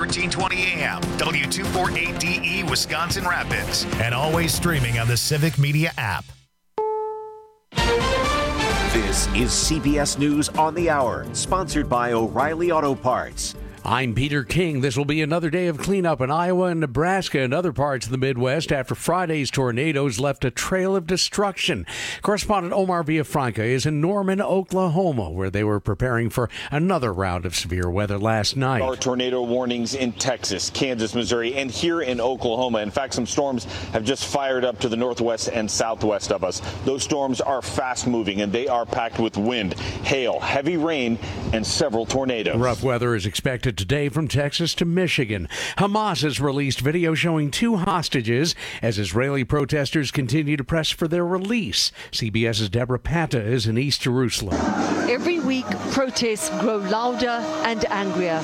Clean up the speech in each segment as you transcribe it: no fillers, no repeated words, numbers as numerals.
1420 AM, W248DE, Wisconsin Rapids, and always streaming on the Civic Media app. This is CBS News on the Hour, sponsored by O'Reilly Auto Parts. I'm Peter King. This will be another day of cleanup in Iowa and Nebraska and other parts of the Midwest after Friday's tornadoes left a trail of destruction. Correspondent Omar Villafranca is in Norman, Oklahoma, where they were preparing for another round of severe weather last night. There are tornado warnings in Texas, Kansas, Missouri, and here in Oklahoma. In fact, some storms have just fired up to the northwest and southwest of us. Those storms are fast moving, and they are packed with wind, hail, heavy rain, and several tornadoes. Rough weather is expected today from Texas to Michigan. Hamas has released video showing 2 hostages as Israeli protesters continue to press for their release. CBS's Deborah Patta is in East Jerusalem. Every week, protests grow louder and angrier,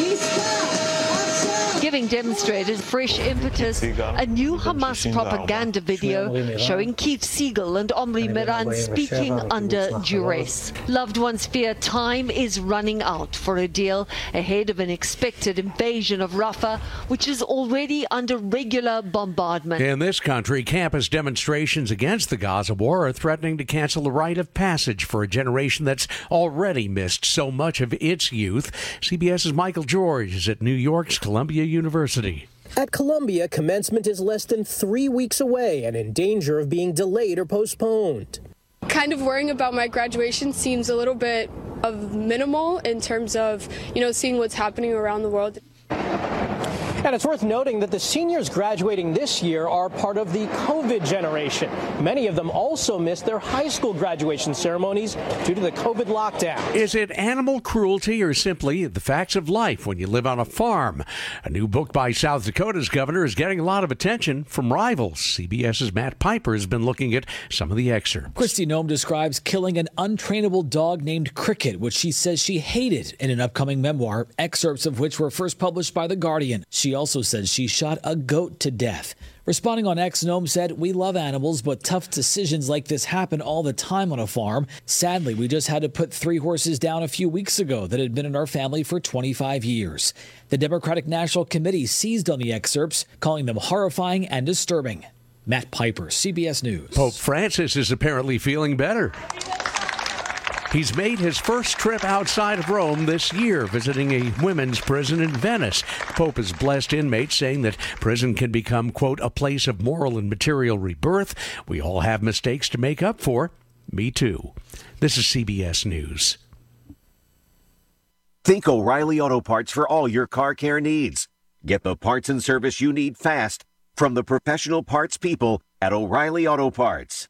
giving demonstrators fresh impetus. A new Hamas propaganda video showing Keith Siegel and Omri Miran speaking under duress. Loved ones fear time is running out for a deal ahead of an expected invasion of Rafah, which is already under regular bombardment. In this country, campus demonstrations against the Gaza war are threatening to cancel the rite of passage for a generation that's already missed so much of its youth. CBS's Michael George is at New York's Columbia University. At Columbia, commencement is less than 3 weeks away and in danger of being delayed or postponed. Kind of worrying about my graduation seems a little bit of minimal in terms of, seeing what's happening around the world. And it's worth noting that the seniors graduating this year are part of the COVID generation. Many of them also missed their high school graduation ceremonies due to the COVID lockdown. Is it animal cruelty or simply the facts of life when you live on a farm? A new book by South Dakota's governor is getting a lot of attention from rivals. CBS's Matt Piper has been looking at some of the excerpts. Kristi Noem describes killing an untrainable dog named Cricket, which she says she hated, in an upcoming memoir, excerpts of which were first published by The Guardian. She also says she shot a goat to death. Responding on X, Noem said, "We love animals, but tough decisions like this happen all the time on a farm. Sadly, we just had to put 3 horses down a few weeks ago that had been in our family for 25 years. The Democratic National Committee seized on the excerpts, calling them horrifying and disturbing. Matt Piper, CBS News. Pope Francis is apparently feeling better. He's made his first trip outside of Rome this year, visiting a women's prison in Venice. The Pope has blessed inmates, saying that prison can become, quote, a place of moral and material rebirth. We all have mistakes to make up for. Me too. This is CBS News. Think O'Reilly Auto Parts for all your car care needs. Get the parts and service you need fast from the professional parts people at O'Reilly Auto Parts.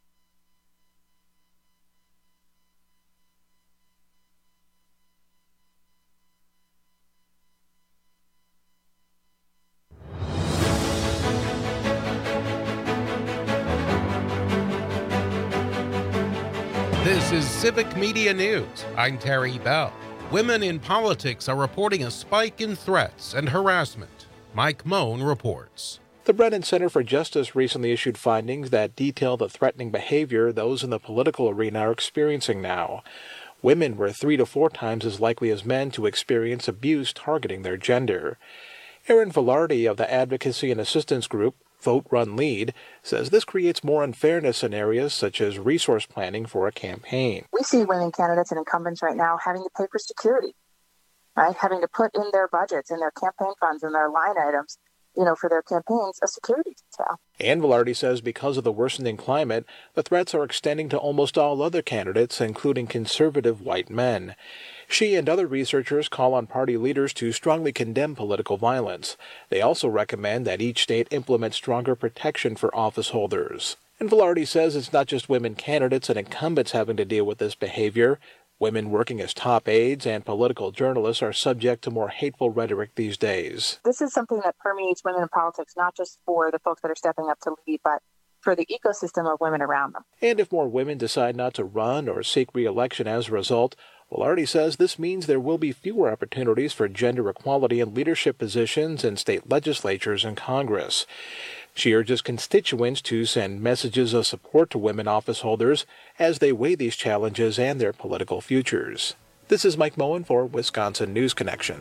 This is Civic Media News. I'm Terry Bell. Women in politics are reporting a spike in threats and harassment. Mike Moen reports. The Brennan Center for Justice recently issued findings that detail the threatening behavior those in the political arena are experiencing now. Women were 3 to 4 times as likely as men to experience abuse targeting their gender. Erin Velarde of the advocacy and assistance group Vote, Run, Lead says this creates more unfairness in areas such as resource planning for a campaign. We see women candidates and incumbents right now having to pay for security, right? Having to put in their budgets and their campaign funds and their line items, for their campaigns, a security detail. And Velarde says because of the worsening climate, the threats are extending to almost all other candidates, including conservative white men. She and other researchers call on party leaders to strongly condemn political violence. They also recommend that each state implement stronger protection for office holders. And Velarde says it's not just women candidates and incumbents having to deal with this behavior. Women working as top aides and political journalists are subject to more hateful rhetoric these days. This is something that permeates women in politics, not just for the folks that are stepping up to lead, but for the ecosystem of women around them. And if more women decide not to run or seek re-election as a result, Velarde says this means there will be fewer opportunities for gender equality in leadership positions in state legislatures and Congress. She urges constituents to send messages of support to women office holders as they weigh these challenges and their political futures. This is Mike Moen for Wisconsin News Connection.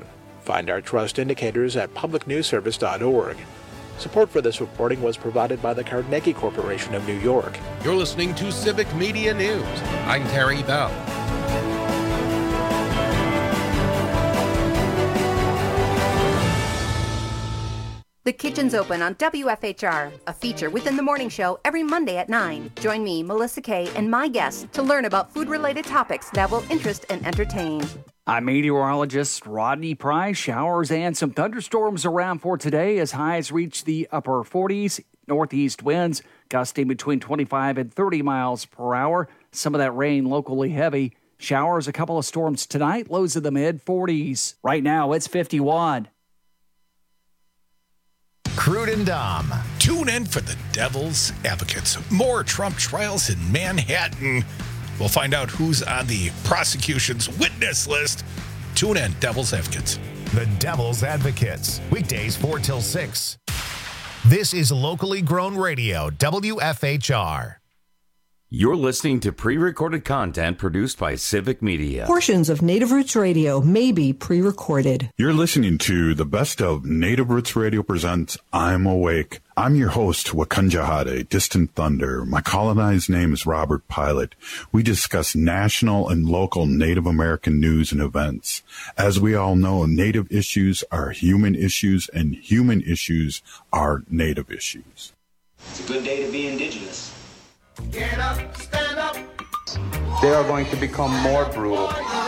Find our trust indicators at publicnewsservice.org. Support for this reporting was provided by the Carnegie Corporation of New York. You're listening to Civic Media News. I'm Terry Bell. The Kitchen's Open on WFHR, a feature within the morning show every Monday at 9. Join me, Melissa Kay, and my guests to learn about food-related topics that will interest and entertain. I'm meteorologist Rodney Price. Showers and some thunderstorms around for today as highs reach the upper 40s. Northeast winds gusting between 25 and 30 miles per hour. Some of that rain locally heavy. Showers, a couple of storms tonight. Lows in the mid-40s. Right now, it's 51. Crude and Dom. Tune in for the Devil's Advocates. More Trump trials in Manhattan. We'll find out who's on the prosecution's witness list. Tune in, Devil's Advocates. The Devil's Advocates. Weekdays 4 till 6. This is locally grown radio, WFHR. You're listening to pre-recorded content produced by Civic Media. Portions of Native Roots Radio may be pre-recorded. You're listening to the best of Native Roots Radio presents I'm Awake. I'm your host, Wakanja Hade, Distant Thunder. My colonized name is Robert Pilot. We discuss national and local Native American news and events. As we all know, Native issues are human issues, and human issues are Native issues. It's a good day to be Indigenous. Get up, stand up. They are going to become more brutal.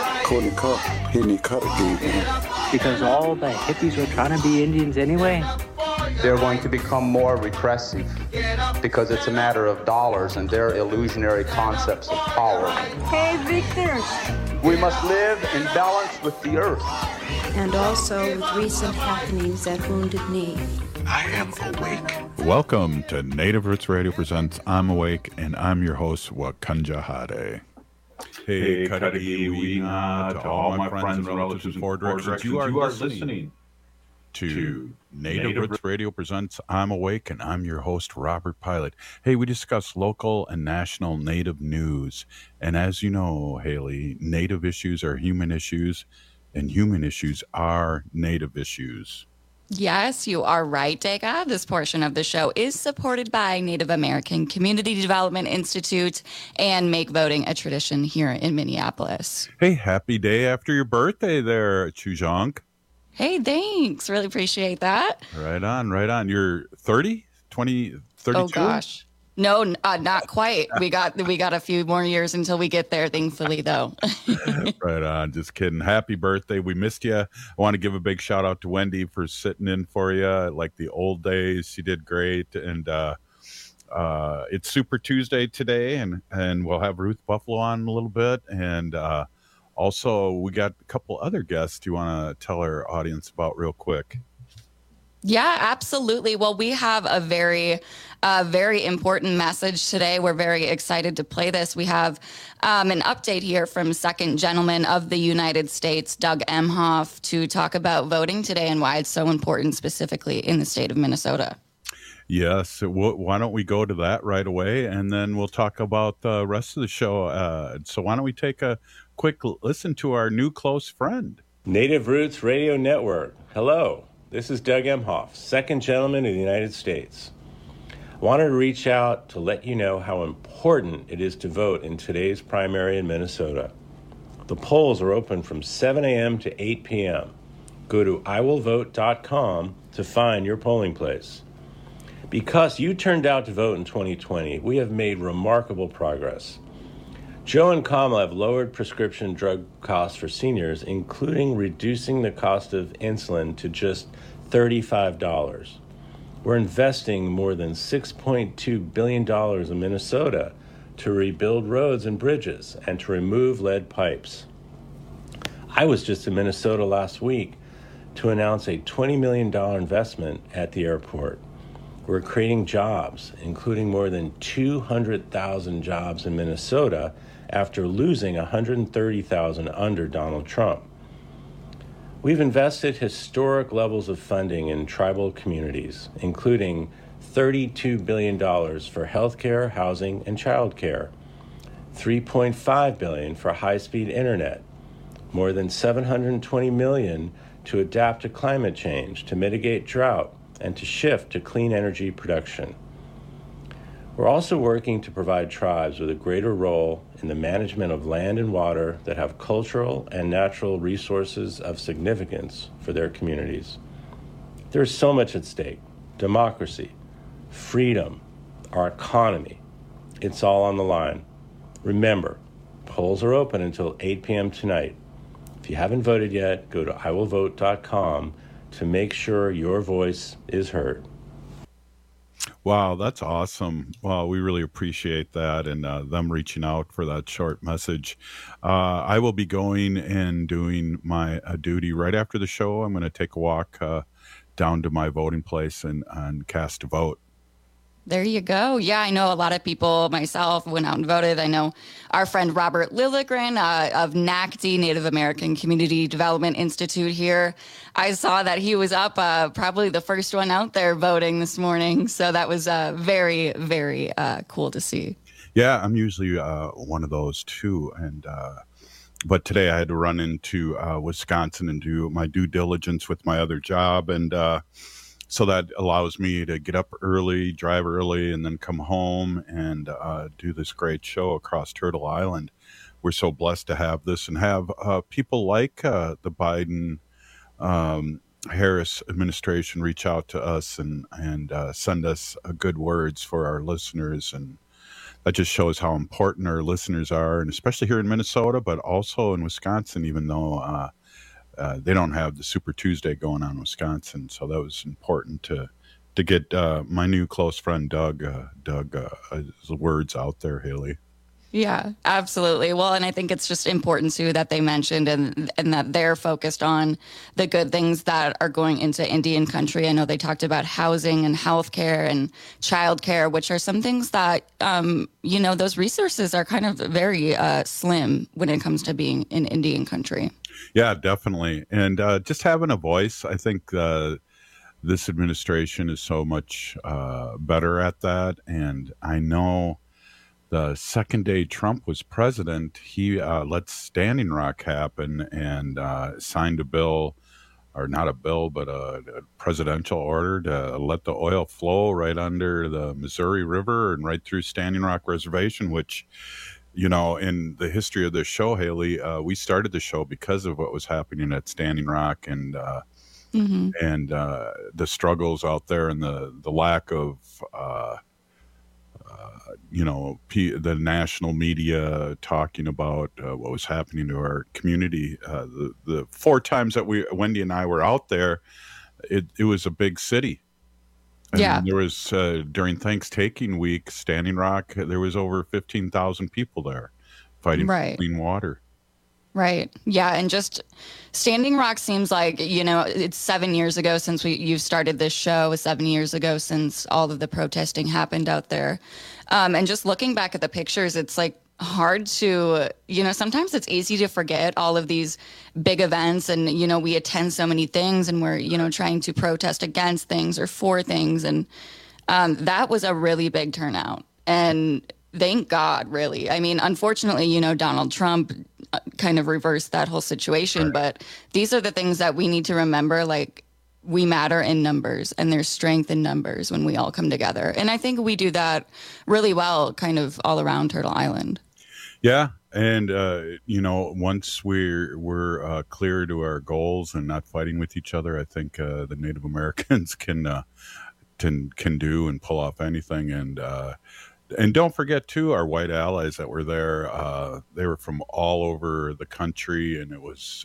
Because all the hippies were trying to be Indians anyway. They're going to become more repressive because it's a matter of dollars and their illusionary concepts of power. Hey, Victor. We must live in balance with the earth. And also with recent happenings at Wounded Knee. I am awake. Welcome to Native Roots Radio presents I'm Awake, and I'm your host, Wakanja Hade. Hey, Kadagi Wina, to all my friends and relatives in four directions. You are listening to Native Roots Radio presents I'm Awake, and I'm your host, Robert Pilot. Hey, we discuss local and national Native news. And as you know, Haley, Native issues are human issues, and human issues are Native issues. Yes, you are right, Dega. This portion of the show is supported by Native American Community Development Institute and Make Voting a Tradition here in Minneapolis. Hey, happy day after your birthday there, Chujong. Hey, thanks. Really appreciate that. Right on, right on. You're 30, 20, 32? Oh, gosh. No, not quite. We got a few more years until we get there, thankfully, though. Right on. Just kidding. Happy birthday. We missed you. I want to give a big shout out to Wendy for sitting in for you like the old days. She did great. And it's Super Tuesday today, and we'll have Ruth Buffalo on in a little bit. And also, we got a couple other guests you want to tell our audience about real quick. Yeah, absolutely. Well, we have a very important message today. We're very excited to play this. We have an update here from Second Gentleman of the United States, Doug Emhoff, to talk about voting today and why it's so important specifically in the state of Minnesota. Yes. Why don't we go to that right away, and then we'll talk about the rest of the show. So why don't we take a quick listen to our new close friend. Native Roots Radio Network. Hello. This is Doug Emhoff, Second Gentleman of the United States. I wanted to reach out to let you know how important it is to vote in today's primary in Minnesota. The polls are open from 7 a.m. to 8 p.m. Go to iwillvote.com to find your polling place. Because you turned out to vote in 2020, we have made remarkable progress. Joe and Kamala have lowered prescription drug costs for seniors, including reducing the cost of insulin to just $35. We're investing more than $6.2 billion in Minnesota to rebuild roads and bridges and to remove lead pipes. I was just in Minnesota last week to announce a $20 million investment at the airport. We're creating jobs, including more than 200,000 jobs in Minnesota after losing 130,000 under Donald Trump. We've invested historic levels of funding in tribal communities, including $32 billion for healthcare, housing, and childcare, $3.5 billion for high-speed internet, more than $720 million to adapt to climate change, to mitigate drought, and to shift to clean energy production. We're also working to provide tribes with a greater role in the management of land and water that have cultural and natural resources of significance for their communities. There's so much at stake: democracy, freedom, our economy. It's all on the line. Remember, polls are open until 8 p.m. tonight. If you haven't voted yet, go to iwillvote.com to make sure your voice is heard. Wow, that's awesome. Well, we really appreciate that and them reaching out for that short message. I will be going and doing my duty right after the show. I'm going to take a walk down to my voting place and cast a vote. There you go. Yeah, I know a lot of people, myself, went out and voted. I know our friend Robert Lilligren of NACD, Native American Community Development Institute here. I saw that he was up, probably the first one out there voting this morning. So that was very, very cool to see. Yeah, I'm usually one of those too. And but today I had to run into Wisconsin and do my due diligence with my other job. And so that allows me to get up early, drive early, and then come home and do this great show across Turtle Island. We're so blessed to have this and have people like the Biden Harris administration reach out to us and send us good words for our listeners. And that just shows how important our listeners are, and especially here in Minnesota, but also in Wisconsin, even though they don't have the Super Tuesday going on in Wisconsin. So that was important to get my new close friend Doug's words out there, Haley. Yeah, absolutely. Well, and I think it's just important too that they mentioned and that they're focused on the good things that are going into Indian country. I know they talked about housing and healthcare and childcare, which are some things that, those resources are kind of very slim when it comes to being in Indian country. Yeah, definitely. And just having a voice, I think this administration is so much better at that. And I know the second day Trump was president, he let Standing Rock happen and signed a bill, or not a bill, but a presidential order to let the oil flow right under the Missouri River and right through Standing Rock Reservation, which, in the history of this show, Haley, we started the show because of what was happening at Standing Rock and the struggles out there and the lack of the national media talking about what was happening to our community. The 4 times that Wendy and I were out there, it was a big city. And there was, during Thanksgiving week, Standing Rock, there was over 15,000 people there fighting for clean water. Right. Yeah. And just Standing Rock seems like, it's 7 years ago since you've started this show, 7 years ago since all of the protesting happened out there. And just looking back at the pictures, it's like hard to, sometimes it's easy to forget all of these big events and, we attend so many things and we're, trying to protest against things or for things. And that was a really big turnout. And thank God, really. I mean, unfortunately, Donald Trump kind of reversed that whole situation. Right. But these are the things that we need to remember, like we matter in numbers and there's strength in numbers when we all come together. And I think we do that really well kind of all around Turtle Island. Yeah. And, once we're clear to our goals and not fighting with each other, I think the Native Americans can do and pull off anything. And don't forget, too, our white allies that were there. They were from all over the country, and it was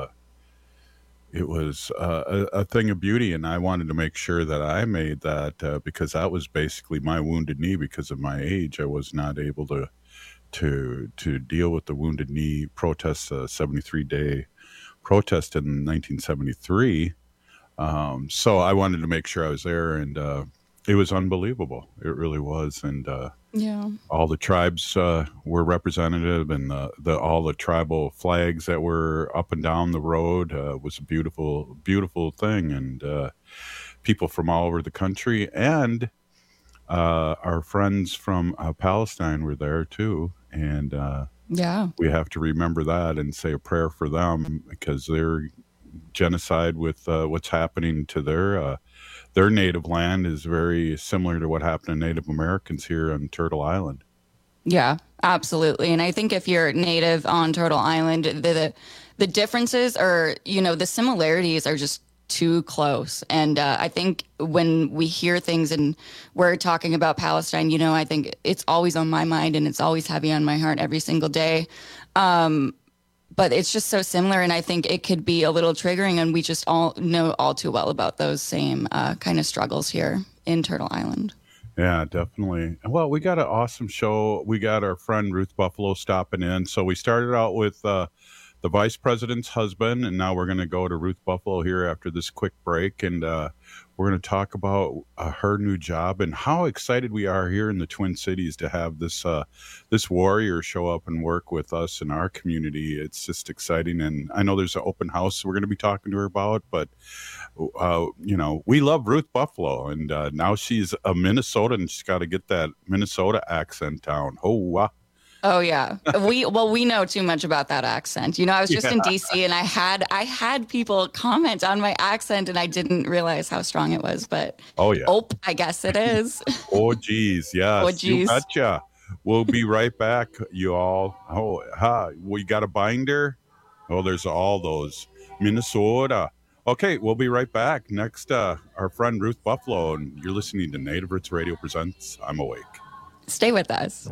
a thing of beauty. And I wanted to make sure that I made that because that was basically my wounded knee. Because of my age, I was not able to deal with the wounded knee protest, 73-day protest in 1973. So I wanted to make sure I was there, and it was unbelievable. It really was. And all the tribes were representative, and all the tribal flags that were up and down the road was a beautiful, beautiful thing. And people from all over the country and our friends from Palestine were there too. And we have to remember that and say a prayer for them because they're genocide with what's happening to their native land is very similar to what happened to Native Americans here on Turtle Island. Yeah, absolutely. And I think if you're native on Turtle Island, the differences are, the similarities are just too close. And I think when we hear things and we're talking about Palestine, I think it's always on my mind and it's always heavy on my heart every single day. But it's just so similar, and I think it could be a little triggering, and we just all know all too well about those same kind of struggles here in Turtle Island. Yeah, definitely. Well, we got an awesome show. We got our friend Ruth Buffalo stopping in. So we started out with the vice president's husband, and now we're going to go to Ruth Buffalo here after this quick break, and we're going to talk about her new job and how excited we are here in the Twin Cities to have this warrior show up and work with us in our community. It's just exciting, and I know there's an open house we're going to be talking to her about, but we love Ruth Buffalo, and now she's a Minnesotan, and she's got to get that Minnesota accent down. Oh yeah, we know too much about that accent. I was just in DC, and I had people comment on my accent, and I didn't realize how strong it was. But I guess it is. Oh geez, yes, you betcha. We'll be right back, you all. We got a binder. There's all those Minnesota. Okay, we'll be right back. Next, our friend Ruth Buffalo, and you're listening to Native Roots Radio Presents I'm Awake. Stay with us.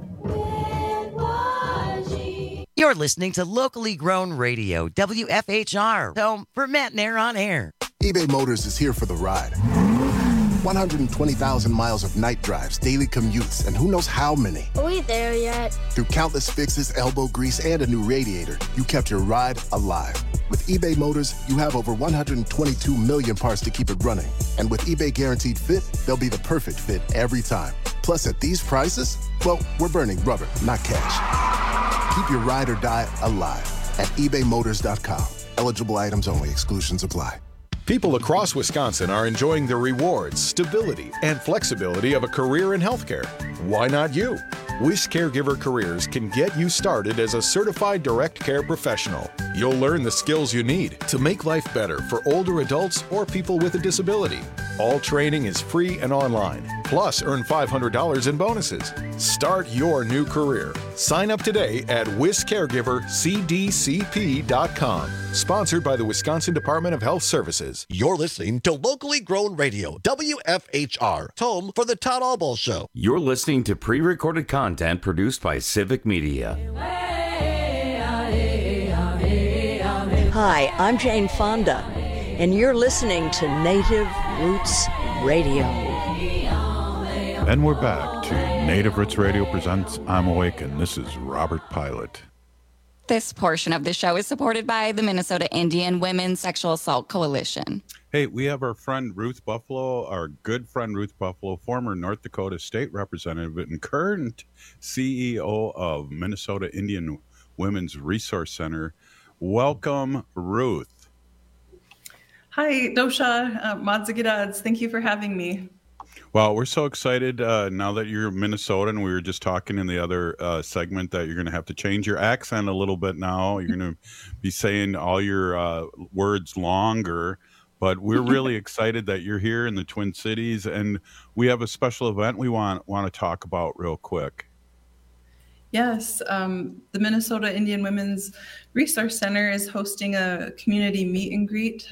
You're listening to locally grown radio, WFHR, home for Matt Nair on air. eBay Motors is here for the ride. 120,000 miles of night drives, daily commutes, and who knows how many. Are we there yet? Through countless fixes, elbow grease, and a new radiator, you kept your ride alive. With eBay Motors, you have over 122 million parts to keep it running. And with eBay Guaranteed Fit, they'll be the perfect fit every time. Plus, at these prices, we're burning rubber, not cash. Keep your ride or die alive at ebaymotors.com. Eligible items only. Exclusions apply. People across Wisconsin are enjoying the rewards, stability, and flexibility of a career in healthcare. Why not you? Wish Caregiver Careers can get you started as a certified direct care professional. You'll learn the skills you need to make life better for older adults or people with a disability. All training is free and online. Plus, earn $500 in bonuses. Start your new career. Sign up today at wiscaregivercdcp.com. Sponsored by the Wisconsin Department of Health Services. You're listening to locally grown radio, WFHR, home for the Todd Albaugh Show. You're listening to pre-recorded content produced by Civic Media. Hi, I'm Jane Fonda, and you're listening to Native Roots Radio. And we're back to Native Roots Radio Presents I'm Awake, and this is Robert Pilot. This portion of the show is supported by the Minnesota Indian Women's Sexual Assault Coalition. Hey, we have our friend Ruth Buffalo, our good friend Ruth Buffalo, former North Dakota State Representative and current CEO of Minnesota Indian Women's Resource Center. Welcome, Ruth. Hi, Dosha, Madzagirads. Thank you for having me. Well, we're so excited now that you're Minnesotan. We were just talking in the other segment that you're going to have to change your accent a little bit now. You're going to be saying all your words longer. But we're really excited that you're here in the Twin Cities, and we have a special event we want to talk about real quick. Yes, the Minnesota Indian Women's Resource Center is hosting a community meet and greet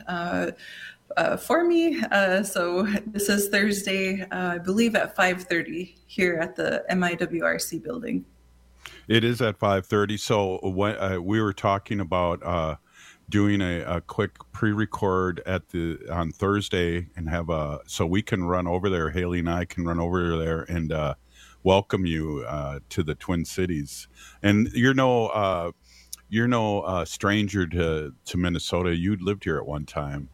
for me. So this is Thursday, I believe at 5:30 here at the MIWRC building. It is at 5:30. So when, we were talking about doing a quick pre-record on Thursday and so we can run over there. Haley and I can run over there and welcome you to the Twin Cities. And you're no stranger to Minnesota. You lived here at one time.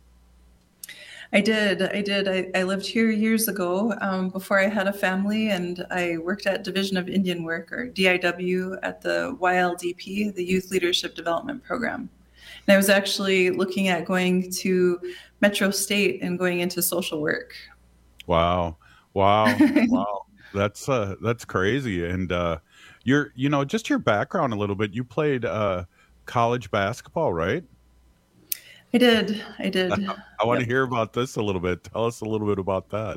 I did. I lived here years ago before I had a family, and I worked at Division of Indian Work, or DIW, at the YLDP, the Youth Leadership Development Program. And I was actually looking at going to Metro State and going into social work. Wow. That's crazy. And just your background a little bit. You played college basketball, right? I did. I want to hear about this a little bit. Tell us a little bit about that.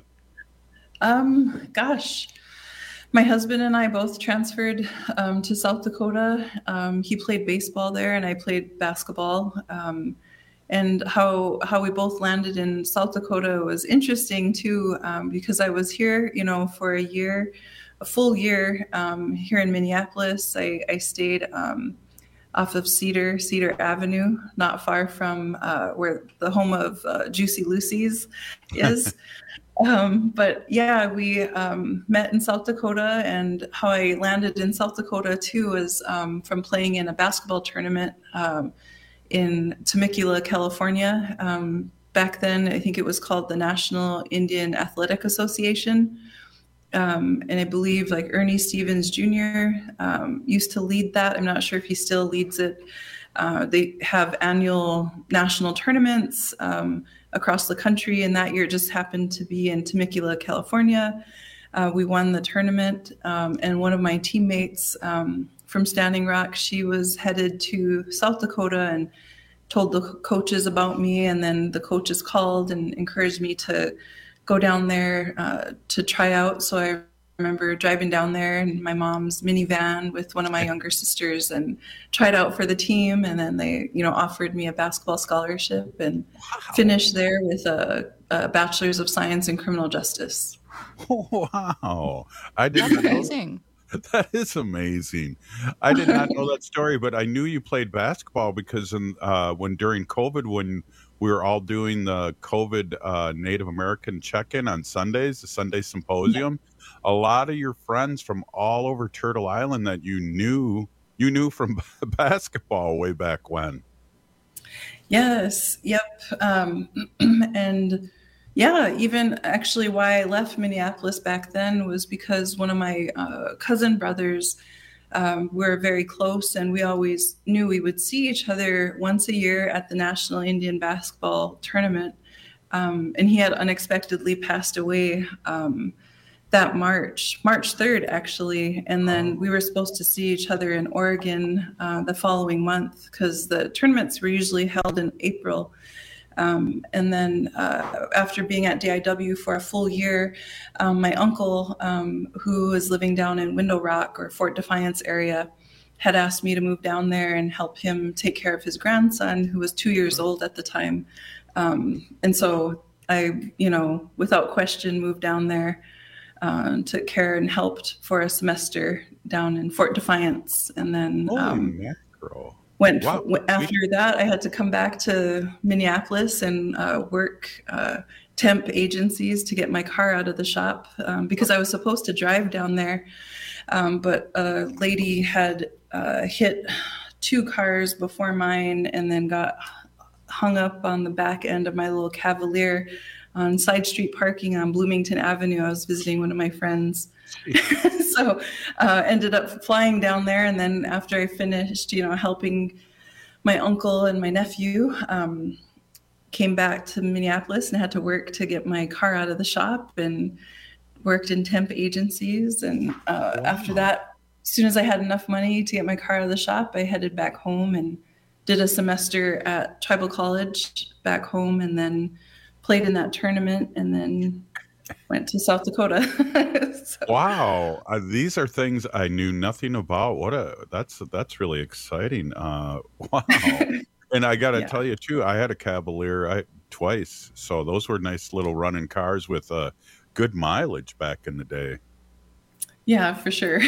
Gosh, my husband and I both transferred to South Dakota. He played baseball there, and I played basketball. And how we both landed in South Dakota was interesting too, because I was here, for a full year here in Minneapolis. I stayed off of Cedar Avenue, not far from where the home of Juicy Lucy's is. But yeah, we met in South Dakota, and how I landed in South Dakota too was from playing in a basketball tournament in Temecula, California. Back then, I think it was called the National Indian Athletic Association. And I believe like Ernie Stevens Jr. Used to lead that. I'm not sure if he still leads it. They have annual national tournaments across the country, and that year just happened to be in Temecula, California. We won the tournament, and one of my teammates from Standing Rock, she was headed to South Dakota and told the coaches about me, and then the coaches called and encouraged me to go down there to try out. So I remember driving down there in my mom's minivan with one of my younger sisters and tried out for the team. And then they, offered me a basketball scholarship and finished there with a bachelor's of science in criminal justice. Wow. I didn't That's amazing. That is amazing. I did not know that story, but I knew you played basketball because during COVID, when we were all doing the COVID Native American check-in on Sundays, the Sunday Symposium, a lot of your friends from all over Turtle Island that you knew from basketball way back when. Yes. Yep. And yeah, even actually why I left Minneapolis back then was because one of my cousin brothers were very close, and we always knew we would see each other once a year at the National Indian Basketball Tournament. And he had unexpectedly passed away that March 3rd, actually. And then we were supposed to see each other in Oregon the following month, because the tournaments were usually held in April. And then after being at DIW for a full year, my uncle, who was living down in Window Rock or Fort Defiance area, had asked me to move down there and help him take care of his grandson, who was 2 years old at the time. And so I, without question, moved down there, took care and helped for a semester down in Fort Defiance. And then after that, I had to come back to Minneapolis and work temp agencies to get my car out of the shop because I was supposed to drive down there. But a lady had hit 2 cars before mine and then got hung up on the back end of my little Cavalier on side street parking on Bloomington Avenue. I was visiting one of my friends. So ended up flying down there. And then after I finished, helping my uncle and my nephew, came back to Minneapolis and had to work to get my car out of the shop and worked in temp agencies. And after that, as soon as I had enough money to get my car out of the shop, I headed back home and did a semester at Tribal College back home, and then played in that tournament, and then went to South Dakota. So. Wow, these are things I knew nothing about. That's really exciting. Wow. And I got to tell you too, I had a Cavalier twice, so those were nice little running cars with good mileage back in the day. Yeah, for sure.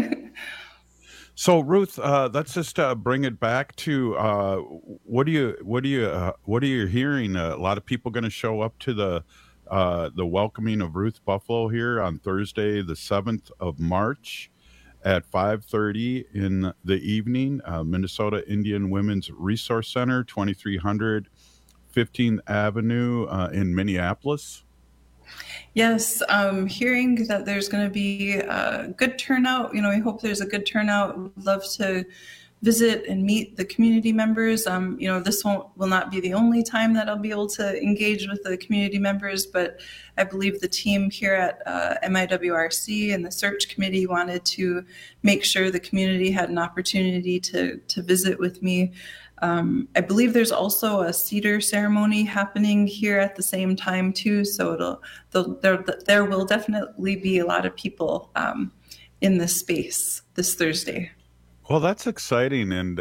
So Ruth, let's just bring it back to what are you hearing? A lot of people going to show up to the welcoming of Ruth Buffalo here on Thursday, the 7th of March at 5:30 in the evening. Minnesota Indian Women's Resource Center, 2300 15th Avenue in Minneapolis. Yes, hearing that there's going to be a good turnout. We hope there's a good turnout. We'd love to visit and meet the community members. This will not be the only time that I'll be able to engage with the community members, but I believe the team here at MIWRC and the search committee wanted to make sure the community had an opportunity to visit with me. I believe there's also a cedar ceremony happening here at the same time too. So there will definitely be a lot of people in this space this Thursday. Well, that's exciting, and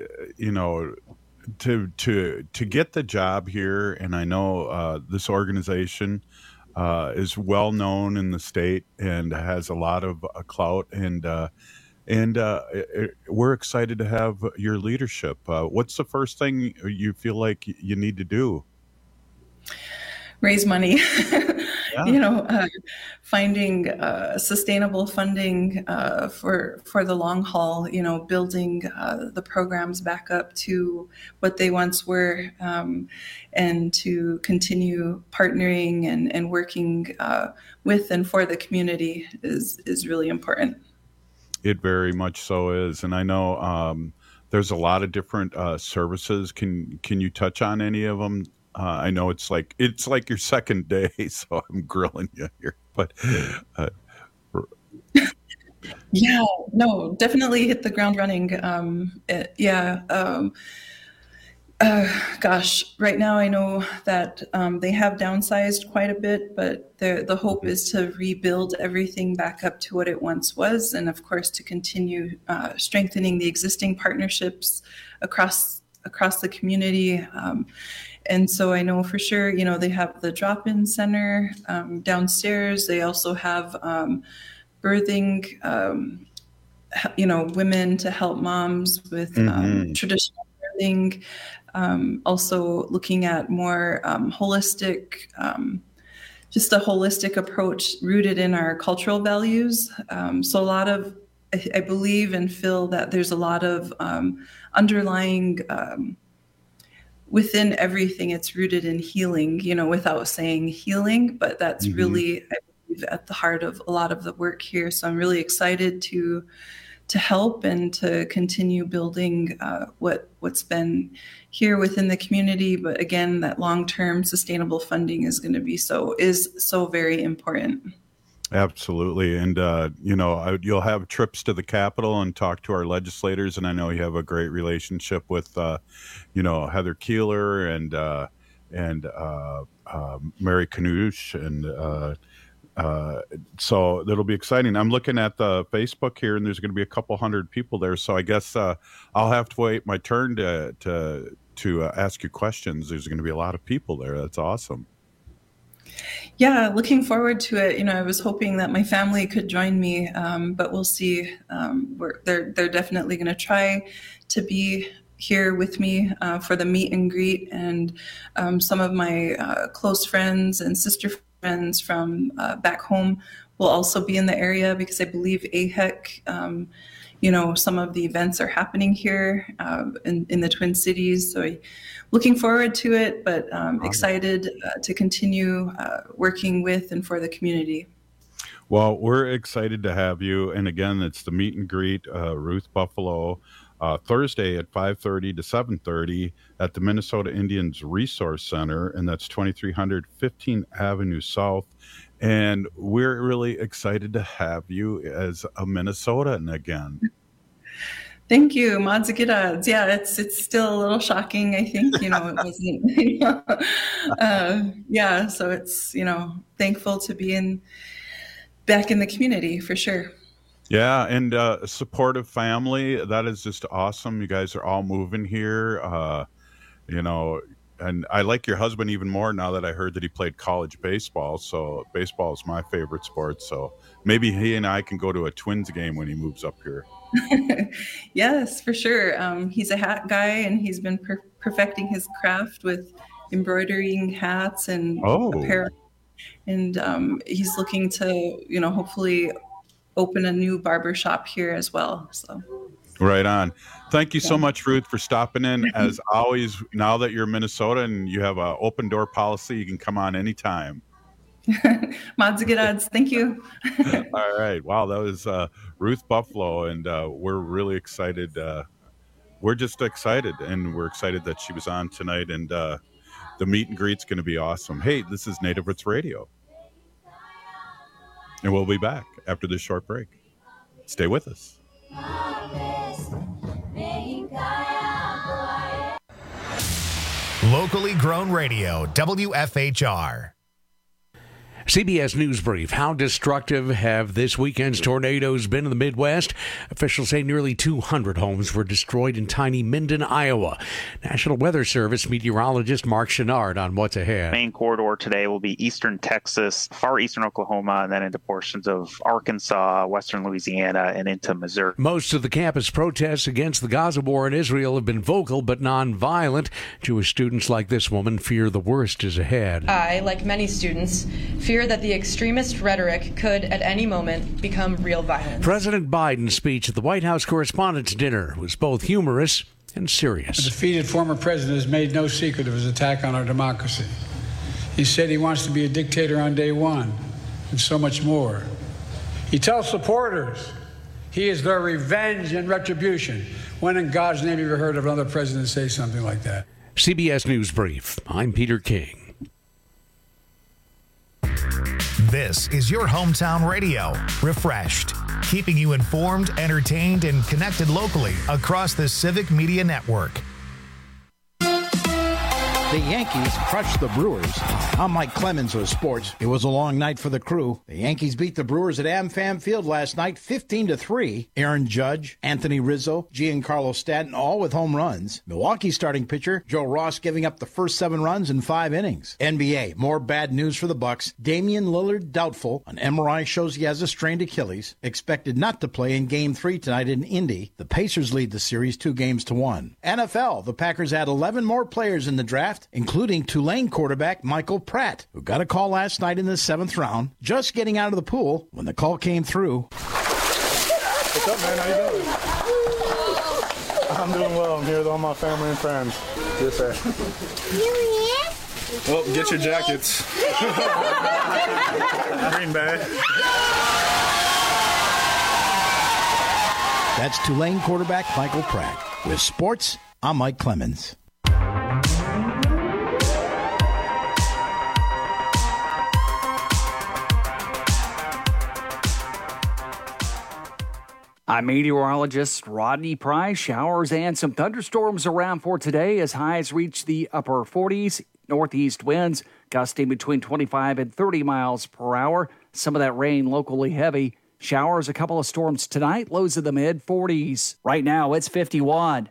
to get the job here, and I know this organization is well known in the state and has a lot of clout, and we're excited to have your leadership. What's the first thing you feel like you need to do? Raise money. Yeah. Finding sustainable funding for the long haul, building the programs back up to what they once were, and to continue partnering and working with and for the community is really important. It very much so is. And I know there's a lot of different services. Can you touch on any of them? I know it's like your second day, so I'm grilling you here. But yeah, no, definitely hit the ground running. Gosh, right now I know that they have downsized quite a bit, but the hope is to rebuild everything back up to what it once was, and of course to continue strengthening the existing partnerships across the community. And so I know for sure, they have the drop-in center downstairs. They also have birthing, women to help moms with traditional birthing. Also looking at more holistic, just a holistic approach rooted in our cultural values. So a lot of, I believe and feel that there's a lot of underlying, within everything, it's rooted in healing, without saying healing, but that's really, I believe, at the heart of a lot of the work here. So I'm really excited to help and to continue building what's been here within the community. But again, that long-term sustainable funding is going to be so very important. Absolutely. And, you'll have trips to the Capitol and talk to our legislators. And I know you have a great relationship with, Heather Keeler and Mary Knoosh. And so that'll be exciting. I'm looking at the Facebook here, and there's going to be a couple hundred people there. So I guess I'll have to wait my turn to ask you questions. There's going to be a lot of people there. That's awesome. Yeah, looking forward to it. I was hoping that my family could join me, but we'll see. They're definitely going to try to be here with me for the meet and greet, and some of my close friends and sister friends from back home will also be in the area, because I believe AHEC, some of the events are happening here in the Twin Cities. So looking forward to it, but excited to continue working with and for the community. Well, we're excited to have you. And again, it's the meet and greet, Ruth Buffalo, Thursday at 5:30 to 7:30 at the Minnesota Indians Resource Center, and that's 2300 15th Avenue South. And we're really excited to have you as a Minnesotan again. Thank you, Madzigidads. Yeah, it's still a little shocking, I think. It wasn't. So it's thankful to be back in the community for sure. Yeah, and a supportive family. That is just awesome. You guys are all moving here. And I like your husband even more now that I heard that he played college baseball. So baseball is my favorite sport. So maybe he and I can go to a Twins game when he moves up here. Yes, for sure. He's a hat guy, and he's been perfecting his craft with embroidering hats and apparel. And he's looking to, hopefully open a new barber shop here as well. So. Right on. Thank you so much, Ruth, for stopping in. As always, now that you're in Minnesota and you have an open door policy, you can come on anytime. Madzigidads, thank you. All right. Wow, that was Ruth Buffalo, and we're really excited. We're just excited, and we're excited that she was on tonight, and the meet and greet's going to be awesome. Hey, this is Native Roots Radio, and we'll be back after this short break. Stay with us. Locally grown radio, WFHR. CBS News Brief. How destructive have this weekend's tornadoes been in the Midwest? Officials say nearly 200 homes were destroyed in tiny Minden, Iowa. National Weather Service meteorologist Mark Chenard on what's ahead. Main corridor today will be eastern Texas, far eastern Oklahoma, and then into portions of Arkansas, western Louisiana, and into Missouri. Most of the campus protests against the Gaza war in Israel have been vocal but nonviolent. Jewish students like this woman fear the worst is ahead. I, like many students, fear that the extremist rhetoric could at any moment become real violence. President Biden's speech at the White House Correspondents' Dinner was both humorous and serious. The defeated former president has made no secret of his attack on our democracy. He said he wants to be a dictator on day one, and so much more. He tells supporters he is their revenge and retribution. When in God's name have you heard of another president say something like that? CBS News Brief. I'm Peter King. This is your hometown radio, refreshed, keeping you informed, entertained, and connected locally across the Civic Media Network. The Yankees crushed the Brewers. I'm Mike Clemens with sports. It was a long night for the crew. The Yankees beat the Brewers at AmFam Field last night 15-3. Aaron Judge, Anthony Rizzo, Giancarlo Stanton all with home runs. Milwaukee starting pitcher Joe Ross giving up the first 7 runs in 5 innings. NBA, more bad news for the Bucks. Damian Lillard doubtful. An MRI shows he has a strained Achilles. Expected not to play in Game 3 tonight in Indy. The Pacers lead the series 2-1. NFL, the Packers had 11 more players in the draft, including Tulane quarterback Michael Pratt, who got a call last night in the 7th round, just getting out of the pool when the call came through. What's up, man? How you doing? I'm doing well. I'm here with all my family and friends. Yes, sir. Well, get your jackets. Green Bay. That's Tulane quarterback Michael Pratt. With sports, I'm Mike Clemens. I'm meteorologist Rodney Price. Showers and some thunderstorms around for today as highs reach the upper 40s. Northeast winds gusting between 25 and 30 miles per hour. Some of that rain locally heavy. Showers, a couple of storms tonight. Lows in the mid 40s. Right now, it's 51.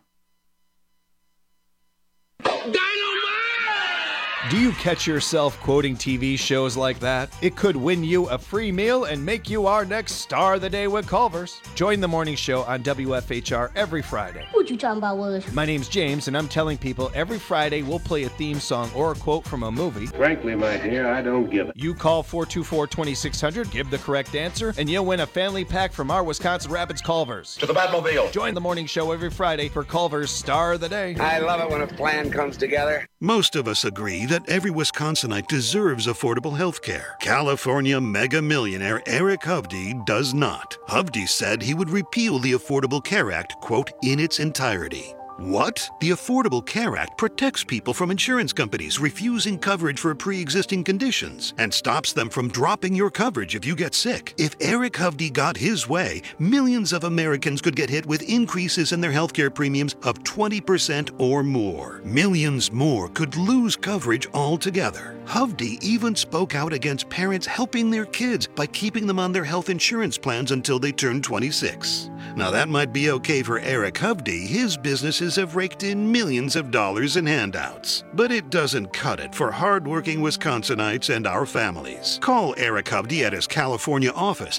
Do you catch yourself quoting TV shows like that? It could win you a free meal and make you our next star of the day with Culver's. Join the morning show on WFHR every Friday. What you talking about, Willis? My name's James, and I'm telling people every Friday we'll play a theme song or a quote from a movie. Frankly, my dear, I don't give it. You call 424-2600, give the correct answer, and you'll win a family pack from our Wisconsin Rapids Culver's. To the Batmobile. Join the morning show every Friday for Culver's Star of the Day. I love it when a plan comes together. Most of us agree that every Wisconsinite deserves affordable health care. California mega millionaire Eric Hovde does not. Hovde said he would repeal the Affordable Care Act, quote, in its entirety. What? The Affordable Care Act protects people from insurance companies refusing coverage for pre-existing conditions and stops them from dropping your coverage if you get sick. If Eric Hovde got his way, millions of Americans could get hit with increases in their healthcare premiums of 20% or more. Millions more could lose coverage altogether. Hovde even spoke out against parents helping their kids by keeping them on their health insurance plans until they turn 26. Now that might be okay for Eric Hovde. His businesses have raked in millions of dollars in handouts. But it doesn't cut it for hardworking Wisconsinites and our families. Call Eric Hovde at his California office,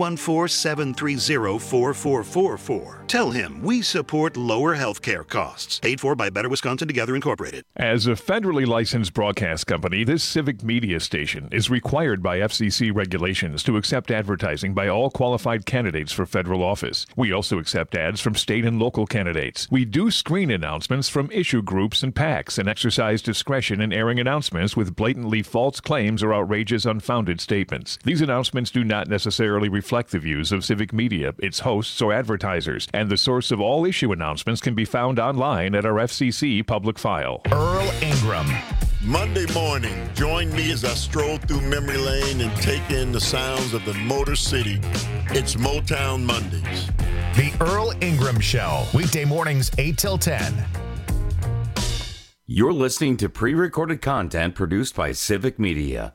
714-730-4444. Tell him we support lower health care costs. Paid for by Better Wisconsin Together Incorporated. As a federally licensed broadcast company, this civic media station is required by FCC regulations to accept advertising by all qualified candidates for federal office. We also accept ads from state and local candidates. We do screen announcements from issue groups and PACs and exercise discretion in airing announcements with blatantly false claims or outrageous, unfounded statements. These announcements do not necessarily reflect the views of civic media, its hosts, or advertisers, and the source of all issue announcements can be found online at our FCC public file. Earl Ingram. Monday morning, join me as I stroll through memory lane and take in the sounds of the Motor City. It's Motown Mondays. The Earl Ingram Show, weekday mornings 8 till 10. You're listening to pre-recorded content produced by Civic Media.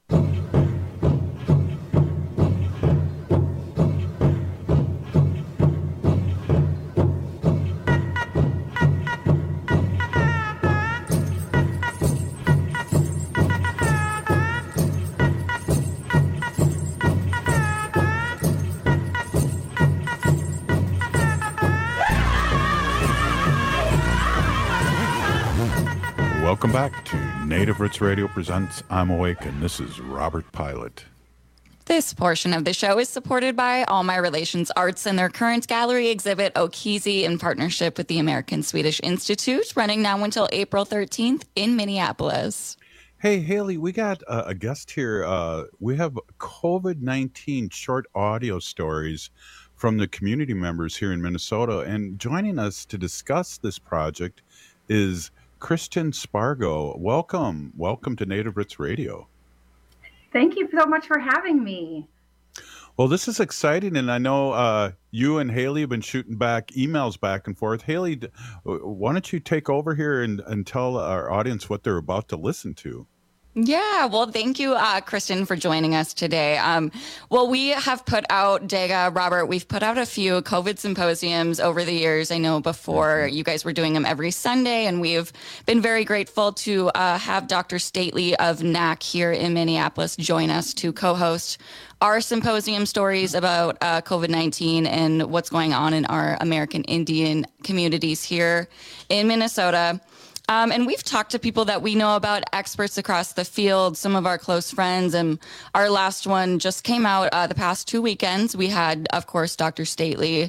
Welcome back to Native Roots Radio presents I'm Awake, and this is Robert Pilot. This portion of the show is supported by All My Relations Arts and their current gallery exhibit, Okisi, in partnership with the American Swedish Institute, running now until April 13th in Minneapolis. Hey, Haley, we got a guest here. We have COVID-19 short audio stories from the community members here in Minnesota, and joining us to discuss this project is Kristen Spargo. Welcome to Native Roots Radio. Thank you so much for having me. Well, this is exciting, and I know you and Haley have been shooting back emails back and forth. Haley, why don't you take over here and tell our audience what they're about to listen to? Yeah, well, thank you, Kristen, for joining us today. Well, we have put out, Dega, Robert, we've put out a few COVID symposiums over the years. I know before you guys were doing them every Sunday, and we've been very grateful to have Dr. Stately of NAC here in Minneapolis join us to co-host our symposium stories about COVID-19 and what's going on in our American Indian communities here in Minnesota. And we've talked to people that we know about, experts across the field, some of our close friends. And our last one just came out the past 2 weekends. We had, of course, Dr. Stately.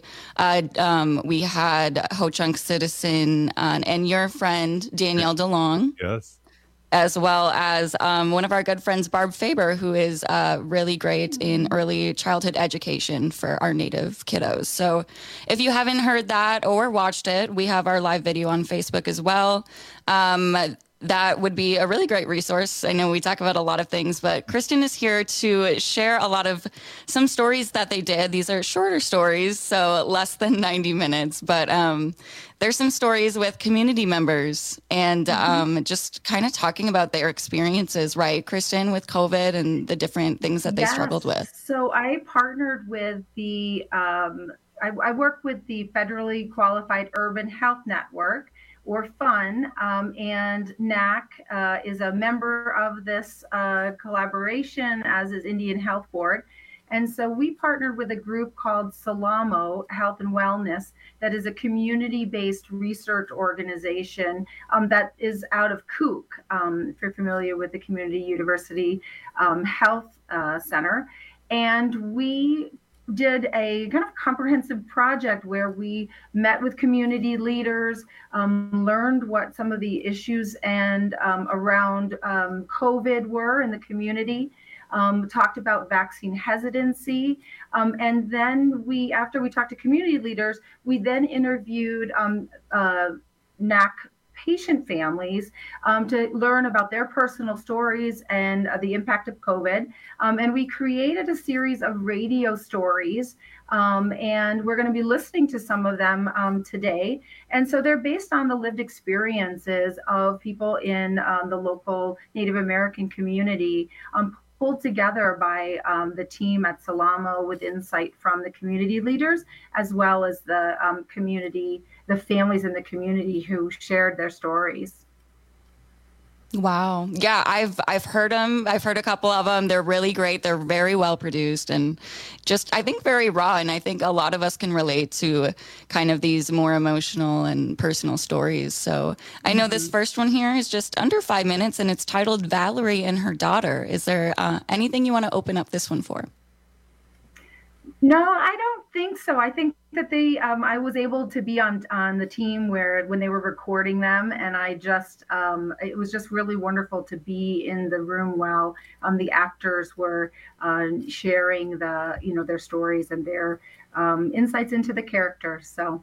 We had Ho-Chunk Citizen and your friend, Danielle DeLong. Yes. As well as one of our good friends, Barb Faber, who is really great in early childhood education for our Native kiddos. So if you haven't heard that or watched it, we have our live video on Facebook as well. That would be a really great resource. I know we talk about a lot of things, but Kristen is here to share some stories that they did. These are shorter stories, so less than 90 minutes, but there's some stories with community members and just kind of talking about their experiences, right, Kristen, with COVID and the different things that they struggled with. So I partnered with I work with the Federally Qualified Urban Health Network, or FUN, and NAC is a member of this collaboration, as is Indian Health Board. And so we partnered with a group called Salamo Health and Wellness, that is a community-based research organization that is out of Kook, if you're familiar with the Community University Health Center. And we did a kind of comprehensive project where we met with community leaders, learned what some of the issues and around COVID were in the community, talked about vaccine hesitancy. And then after we talked to community leaders, we then interviewed NAC patient families to learn about their personal stories and the impact of COVID. And we created a series of radio stories, and we're going to be listening to some of them today. And so they're based on the lived experiences of people in the local Native American community, pulled together by the team at Salamo with insight from the community leaders, as well as the the families in the community who shared their stories. Wow. Yeah, I've heard them. I've heard a couple of them. They're really great. They're very well produced and just, I think, very raw. And I think a lot of us can relate to kind of these more emotional and personal stories. So I know this first one here is just under 5 minutes, and it's titled Valerie and Her Daughter. Is there anything you want to open up this one for? No, I don't think so. I think that I was able to be on the team when they were recording them, and I just, it was just really wonderful to be in the room while the actors were sharing their stories and their insights into the characters. So.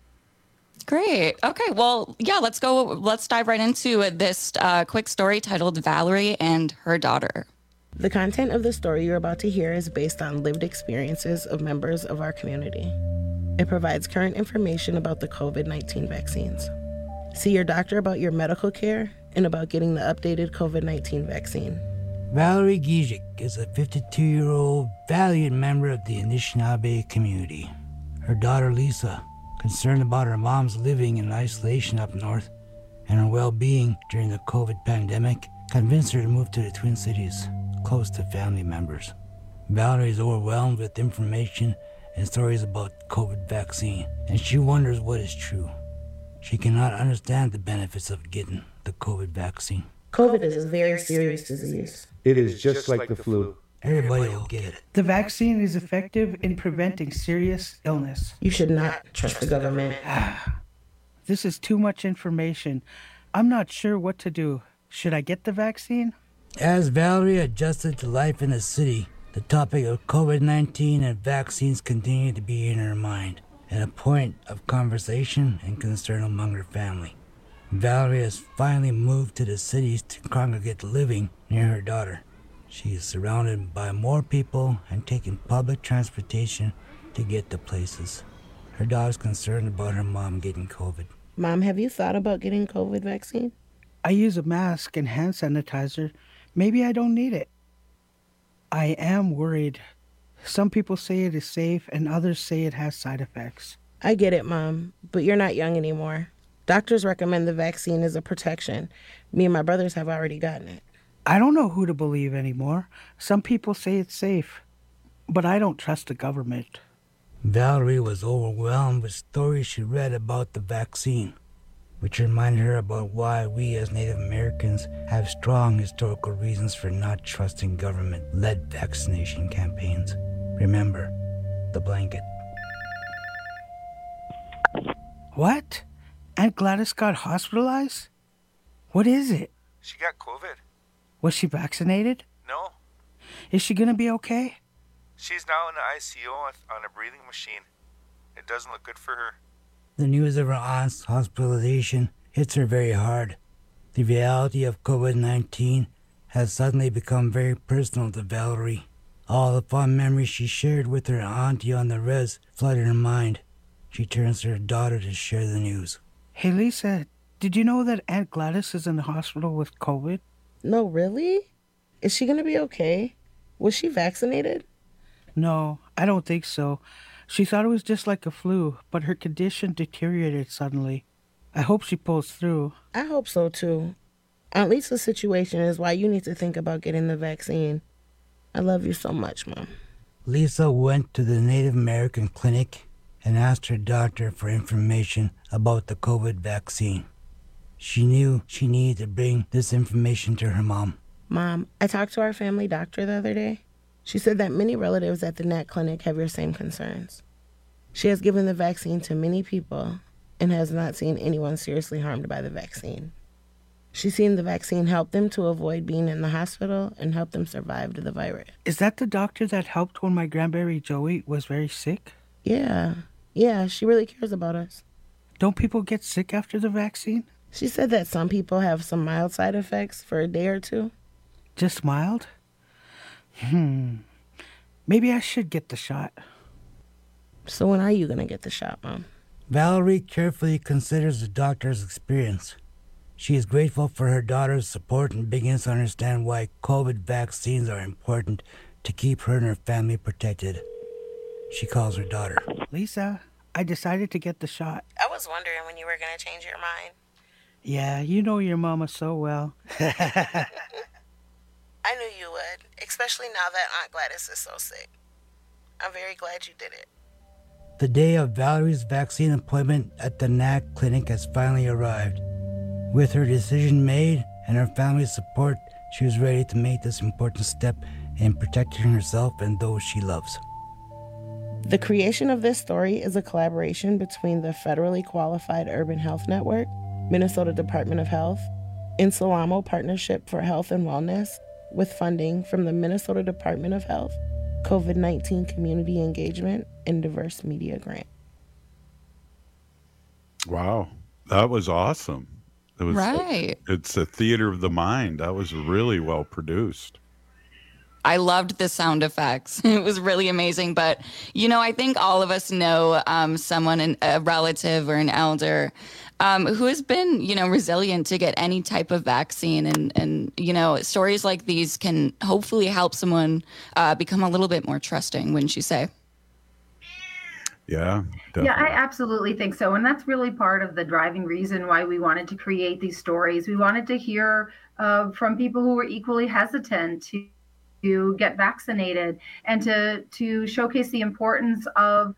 Great. Okay. Well, yeah, let's go. Let's dive right into this quick story titled Valerie and Her Daughter. The content of the story you're about to hear is based on lived experiences of members of our community. It provides current information about the COVID-19 vaccines. See your doctor about your medical care and about getting the updated COVID-19 vaccine. Valerie Gizik is a 52-year-old valiant member of the Anishinaabe community. Her daughter Lisa, concerned about her mom's living in isolation up north and her well-being during the COVID pandemic, convinced her to move to the Twin Cities, close to family members. Valerie is overwhelmed with information and stories about the COVID vaccine, and she wonders what is true. She cannot understand the benefits of getting the COVID vaccine. COVID is a very serious disease. It is just like the flu. Everybody will get it. The vaccine is effective in preventing serious illness. You should not trust the government. This is too much information. I'm not sure what to do. Should I get the vaccine? As Valerie adjusted to life in the city, the topic of COVID-19 and vaccines continued to be in her mind, and a point of conversation and concern among her family. Valerie has finally moved to the cities to congregate living near her daughter. She is surrounded by more people and taking public transportation to get to places. Her daughter's concerned about her mom getting COVID. Mom, have you thought about getting COVID vaccine? I use a mask and hand sanitizer. Maybe I don't need it. I am worried. Some people say it is safe and others say it has side effects. I get it, Mom, but you're not young anymore. Doctors recommend the vaccine as a protection. Me and my brothers have already gotten it. I don't know who to believe anymore. Some people say it's safe, but I don't trust the government. Valerie was overwhelmed with stories she read about the vaccine, which reminded her about why we as Native Americans have strong historical reasons for not trusting government-led vaccination campaigns. Remember, the blanket. What? Aunt Gladys got hospitalized? What is it? She got COVID. Was she vaccinated? No. Is she gonna be okay? She's now in the ICU on a breathing machine. It doesn't look good for her. The news of her aunt's hospitalization hits her very hard. The reality of COVID-19 has suddenly become very personal to Valerie. All the fond memories she shared with her auntie on the res flooded her mind. She turns to her daughter to share the news. Hey, Lisa, did you know that Aunt Gladys is in the hospital with COVID? No, really? Is she gonna be okay? Was she vaccinated? No, I don't think so. She thought it was just like a flu, but her condition deteriorated suddenly. I hope she pulls through. I hope so, too. Aunt Lisa's situation is why you need to think about getting the vaccine. I love you so much, Mom. Lisa went to the Native American clinic and asked her doctor for information about the COVID vaccine. She knew she needed to bring this information to her mom. Mom, I talked to our family doctor the other day. She said that many relatives at the NAC clinic have your same concerns. She has given the vaccine to many people and has not seen anyone seriously harmed by the vaccine. She's seen the vaccine help them to avoid being in the hospital and help them survive the virus. Is that the doctor that helped when my grandberry Joey was very sick? Yeah, she really cares about us. Don't people get sick after the vaccine? She said that some people have some mild side effects for a day or two. Just mild? Maybe I should get the shot. So when are you going to get the shot, Mom? Valerie carefully considers the doctor's experience. She is grateful for her daughter's support and begins to understand why COVID vaccines are important to keep her and her family protected. She calls her daughter. Lisa, I decided to get the shot. I was wondering when you were going to change your mind. Yeah, you know your mama so well. I knew you would, especially now that Aunt Gladys is so sick. I'm very glad you did it. The day of Valerie's vaccine appointment at the NAC clinic has finally arrived. With her decision made and her family's support, she was ready to make this important step in protecting herself and those she loves. The creation of this story is a collaboration between the Federally Qualified Urban Health Network, Minnesota Department of Health, Insulamo Partnership for Health and Wellness, with funding from the Minnesota Department of Health, COVID-19 Community Engagement, and Diverse Media Grant. Wow, that was awesome. It was, right. It's a theater of the mind. That was really well produced. I loved the sound effects. It was really amazing. But, I think all of us know someone, a relative or an elder, who has been, resilient to get any type of vaccine. And stories like these can hopefully help someone become a little bit more trusting, wouldn't you say? Yeah, definitely. Yeah, I absolutely think so. And that's really part of the driving reason why we wanted to create these stories. We wanted to hear from people who were equally hesitant to get vaccinated, and to showcase the importance of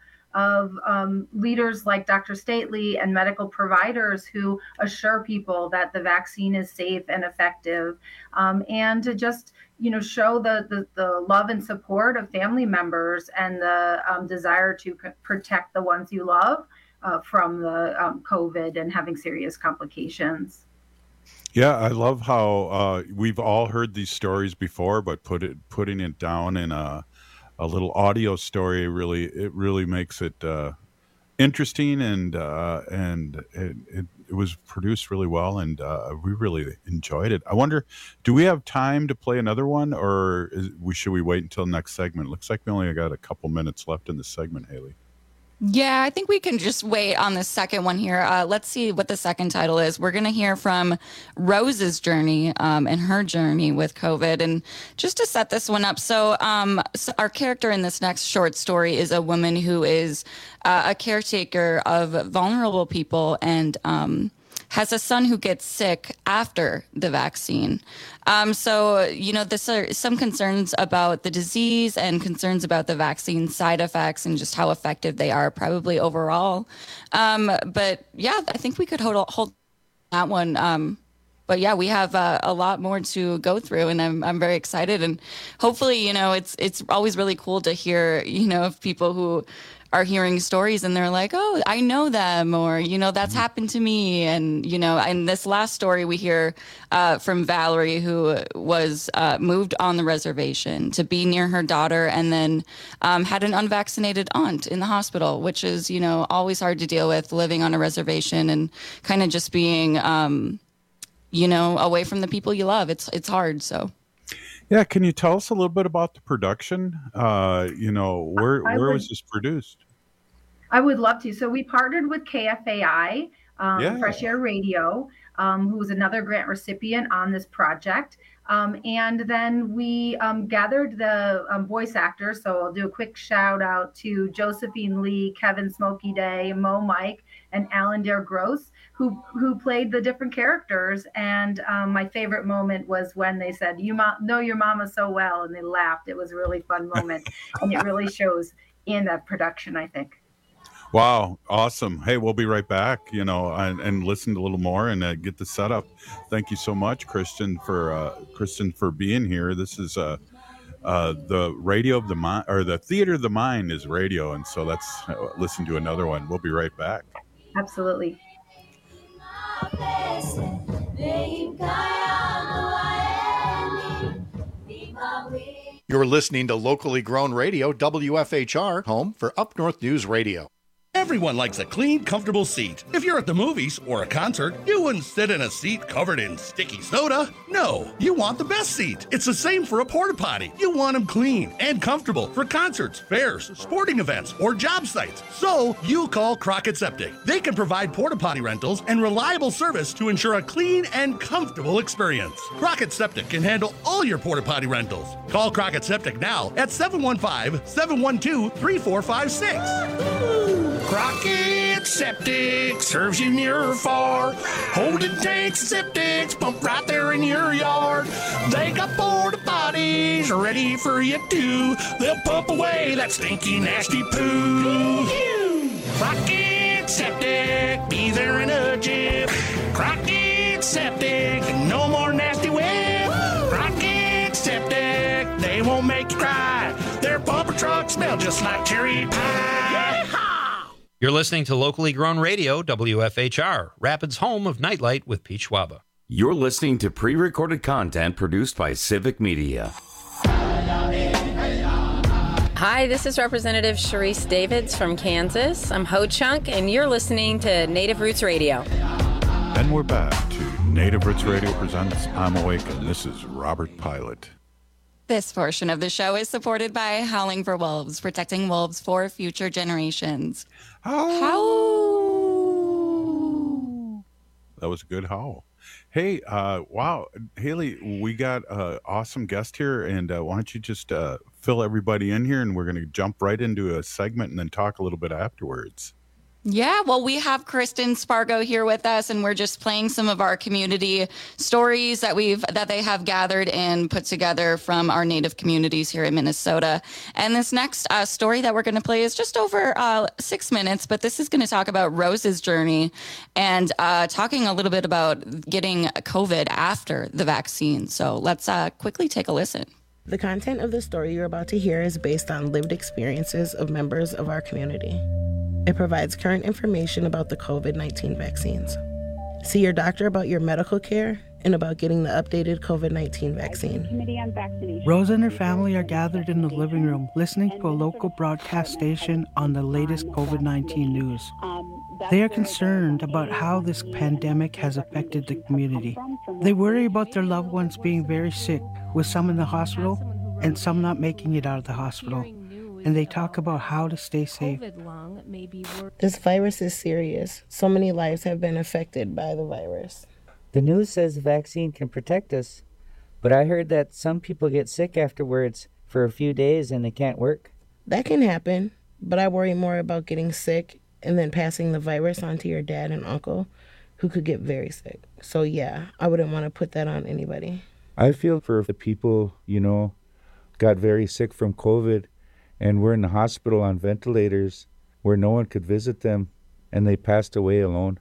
leaders like Dr. Stately and medical providers who assure people that the vaccine is safe and effective, and to just show the love and support of family members and the desire to protect the ones you love from the COVID and having serious complications. Yeah, I love how we've all heard these stories before, but putting it down in a little audio story really makes it interesting, and it was produced really well, and we really enjoyed it. I wonder, do we have time to play another one, or should we wait until next segment? Looks like we only got a couple minutes left in the segment, Haley. Yeah, I think we can just wait on the second one here. Let's see what the second title is. We're going to hear from Rose's journey and her journey with COVID. And just to set this one up, so our character in this next short story is a woman who is a caretaker of vulnerable people and has a son who gets sick after the vaccine. So, this are some concerns about the disease and concerns about the vaccine side effects and just how effective they are probably overall. But yeah, I think we could hold that one. But yeah, we have a lot more to go through, and I'm very excited. And hopefully, it's always really cool to hear, of people who are hearing stories and they're like, oh, I know them, or, that's happened to me. And, in this last story, we hear from Valerie, who was moved on the reservation to be near her daughter, and then had an unvaccinated aunt in the hospital, which is, always hard to deal with, living on a reservation and kind of just being, away from the people you love. It's hard. So. Yeah, can you tell us a little bit about the production? Where was this produced? I would love to. So we partnered with KFAI, Fresh Air Radio, who was another grant recipient on this project. And then we gathered the voice actors. So I'll do a quick shout out to Josephine Lee, Kevin Smokey Day, Mo Mike, and Alan Dare Gross, who played the different characters. And my favorite moment was when they said, "You know your mama so well," and they laughed. It was a really fun moment, and it really shows in that production, I think. Wow, awesome. Hey, we'll be right back, and listen a little more and get the setup. Thank you so much, Kristen, for being here. This is the radio of the mind, or the theater of the mind is radio, and so let's listen to another one. We'll be right back. Absolutely. You're listening to locally grown radio, WFHR, home for Up North News Radio. Everyone likes a clean, comfortable seat. If you're at the movies or a concert, you wouldn't sit in a seat covered in sticky soda. No, you want the best seat. It's the same for a porta potty. You want them clean and comfortable for concerts, fairs, sporting events, or job sites. So you call Crockett Septic. They can provide porta potty rentals and reliable service to ensure a clean and comfortable experience. Crockett Septic can handle all your porta potty rentals. Call Crockett Septic now at 715-712-3456. Crockett Septic serves you near or far. Holding tanks, septics, pump right there in your yard. They got porta potties ready for you too. They'll pump away that stinky, nasty poo. Crockett Septic, be there in a jiff. Crockett Septic, no more nasty whip. Crockett Septic, they won't make you cry. Their pumper trucks smell just like cherry pie. You're listening to locally grown radio, WFHR, Rapids' home of Nightlight with Pete Schwaba. You're listening to pre-recorded content produced by Civic Media. Hi, this is Representative Sharice Davids from Kansas. I'm Ho Chunk, and you're listening to Native Roots Radio. And we're back to Native Roots Radio presents I'm Awake, and this is Robert Pilot. This portion of the show is supported by Howling for Wolves, protecting wolves for future generations. Howl! That was a good howl. Hey, wow, Haley, we got an awesome guest here, and why don't you just fill everybody in here, and we're going to jump right into a segment and then talk a little bit afterwards. Yeah, well, we have Kristen Spargo here with us, and we're just playing some of our community stories that they have gathered and put together from our Native communities here in Minnesota. And this next story that we're going to play is just over 6 minutes, but this is going to talk about Rose's journey and talking a little bit about getting COVID after the vaccine. So let's quickly take a listen. The content of the story you're about to hear is based on lived experiences of members of our community. It provides current information about the COVID-19 vaccines. See your doctor about your medical care and about getting the updated COVID-19 vaccine. Rose and her family are gathered in the living room listening to a local broadcast station on the latest COVID-19 news. They are concerned about how this pandemic has affected the community. They worry about their loved ones being very sick, with some in the hospital and some not making it out of the hospital. And they talk about how to stay safe. This virus is serious. So many lives have been affected by the virus. The news says the vaccine can protect us, but I heard that some people get sick afterwards for a few days and they can't work. That can happen, but I worry more about getting sick and then passing the virus on to your dad and uncle, who could get very sick. So yeah, I wouldn't want to put that on anybody. I feel for the people, got very sick from COVID and were in the hospital on ventilators where no one could visit them, and they passed away alone.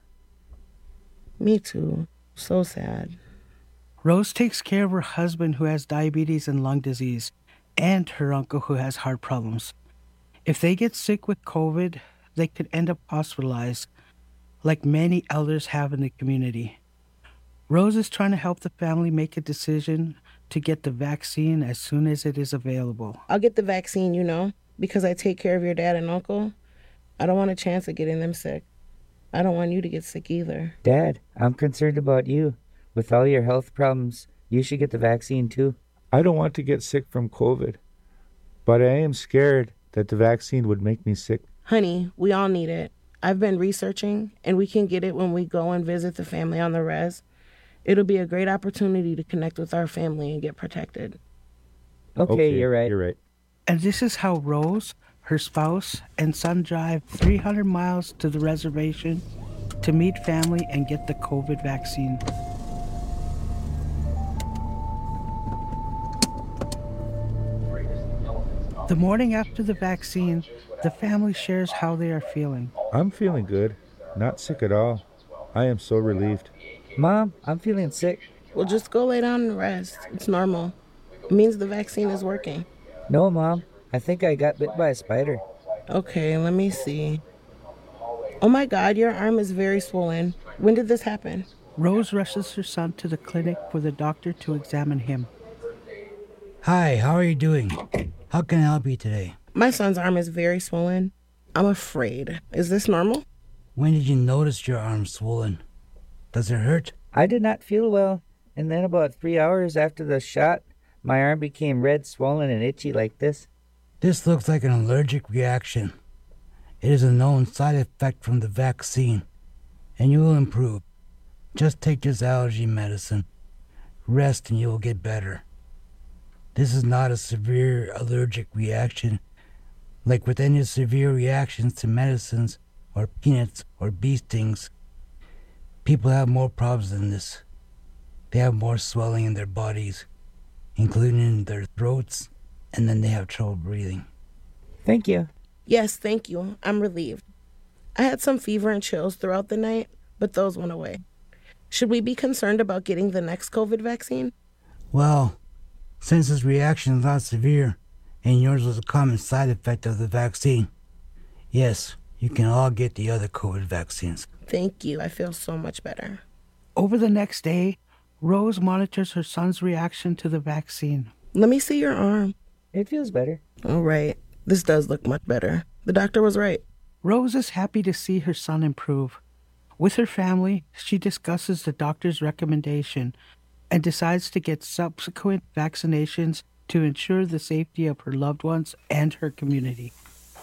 Me too. So sad. Rose takes care of her husband who has diabetes and lung disease, and her uncle who has heart problems. If they get sick with COVID, they could end up hospitalized, like many elders have in the community. Rose is trying to help the family make a decision to get the vaccine as soon as it is available. I'll get the vaccine, because I take care of your dad and uncle. I don't want a chance of getting them sick. I don't want you to get sick either. Dad, I'm concerned about you. With all your health problems, you should get the vaccine too. I don't want to get sick from COVID, but I am scared that the vaccine would make me sick. Honey, we all need it. I've been researching, and we can get it when we go and visit the family on the res. It'll be a great opportunity to connect with our family and get protected. Okay, you're right. And this is how Rose, her spouse, and son drive 300 miles to the reservation to meet family and get the COVID vaccine. The morning after the vaccine, the family shares how they are feeling. I'm feeling good. Not sick at all. I am so relieved. Mom, I'm feeling sick. Well, just go lay down and rest. It's normal. It means the vaccine is working. No, Mom. I think I got bit by a spider. Okay, let me see. Oh my God, your arm is very swollen. When did this happen? Rose rushes her son to the clinic for the doctor to examine him. Hi, how are you doing? How can I help you today? My son's arm is very swollen. I'm afraid. Is this normal? When did you notice your arm swollen? Does it hurt? I did not feel well, and then about 3 hours after the shot, my arm became red, swollen, and itchy like this. This looks like an allergic reaction. It is a known side effect from the vaccine, and you will improve. Just take this allergy medicine. Rest and you will get better. This is not a severe allergic reaction, like with any severe reactions to medicines or peanuts or bee stings. People have more problems than this. They have more swelling in their bodies, including in their throats, and then they have trouble breathing. Thank you. Yes, thank you. I'm relieved. I had some fever and chills throughout the night, but those went away. Should we be concerned about getting the next COVID vaccine? Well, since this reaction is not severe, and yours was a common side effect of the vaccine, yes, you can all get the other COVID vaccines. Thank you. I feel so much better. Over the next day, Rose monitors her son's reaction to the vaccine. Let me see your arm. It feels better. All right. This does look much better. The doctor was right. Rose is happy to see her son improve. With her family, she discusses the doctor's recommendation and decides to get subsequent vaccinations to ensure the safety of her loved ones and her community.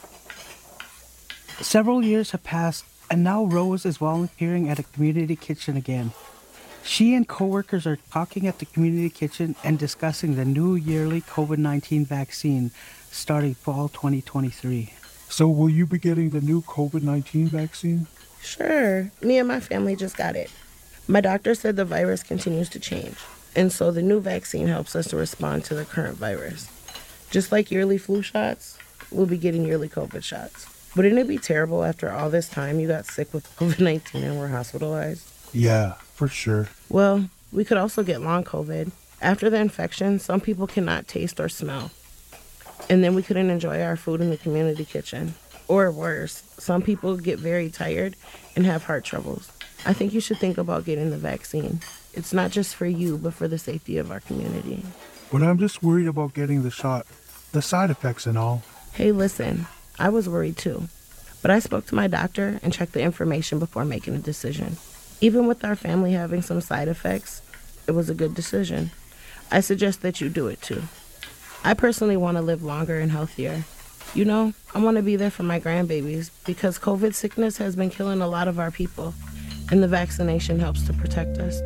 Several years have passed, and now Rose is volunteering at a community kitchen again. She and coworkers are talking at the community kitchen and discussing the new yearly COVID-19 vaccine starting fall 2023. So will you be getting the new COVID-19 vaccine? Sure. Me and my family just got it. My doctor said the virus continues to change, and so the new vaccine helps us to respond to the current virus. Just like yearly flu shots, we'll be getting yearly COVID shots. Wouldn't it be terrible after all this time you got sick with COVID-19 and were hospitalized? Yeah, for sure. Well, we could also get long COVID. After the infection, some people cannot taste or smell. And then we couldn't enjoy our food in the community kitchen. Or worse, some people get very tired and have heart troubles. I think you should think about getting the vaccine. It's not just for you, but for the safety of our community. But I'm just worried about getting the shot, the side effects and all. Hey, listen, I was worried too. But I spoke to my doctor and checked the information before making a decision. Even with our family having some side effects, it was a good decision. I suggest that you do it too. I personally want to live longer and healthier. You know, I want to be there for my grandbabies because COVID sickness has been killing a lot of our people, and the vaccination helps to protect us.